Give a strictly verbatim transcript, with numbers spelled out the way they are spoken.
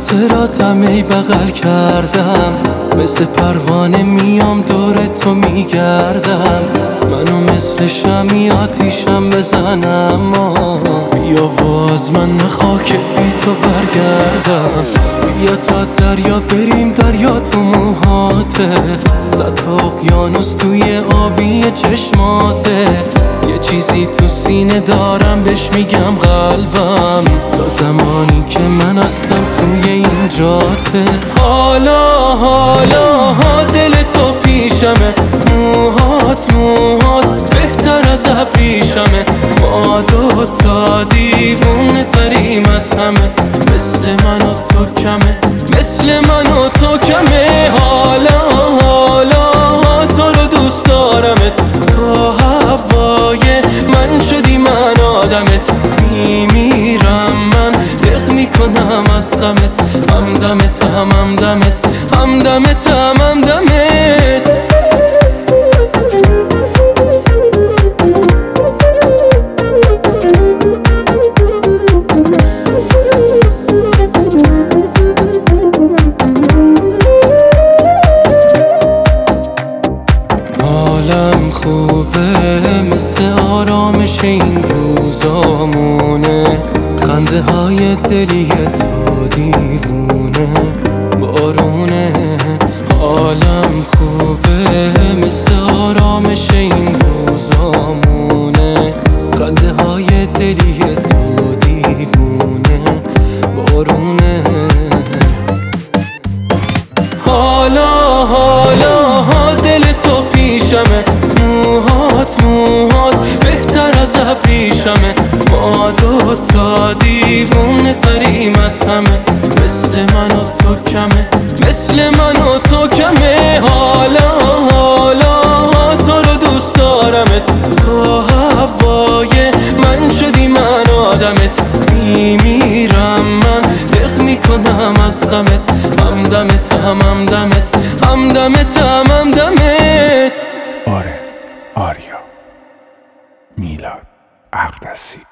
خاطراتم ای بغل کردم، مثل پروانه میام دور تو میگردم. منو مثل شمی آتیشم بزنم، بیا و از من نخوا که بی تو برگردم. بیا تا دریا بریم، دریا تو موهاته، صد تا اقیانوس توی آبی چشماته. یه چیزی تو سینه دارم بهش میگم قلبم، تا زمانی که من هستم توی این جاته. حالا حالا دل تو پیشمه، موهات موهات بهتر از ابریشمه. ما دوتا دیوونه تریم از همه، مثل من و تو کمه، مثل من و تو کمه. حالا حالا تو رو دوست دارمت، تو هوای من شدی من آدمت. میمیرم من دق میکنم از غمت، همدمت هم همدمت همدمت هم همدمت. حالم خوبه مثل آرامش این روزامونه، خنده های دلی تو دیوونه بارونه. حالم خوبه مثل آرامش این روزامونه، خنده های دلی تو دیوونه بارونه. حالا حالا دل تو پیشمه، موهات موهات بهتر از ابریشمه. ما دوتا دیوونه تریم از همه، مثل من و تو کمه، مثل من و تو کمه. حالا حالا تو رو دوست دارمت، تو هوای من شدی من آدمت. میمیرم من دق میکنم از غمت، همدمت هم همدمت همدمت هم همدمت. آره آریا میلاد اقدسی.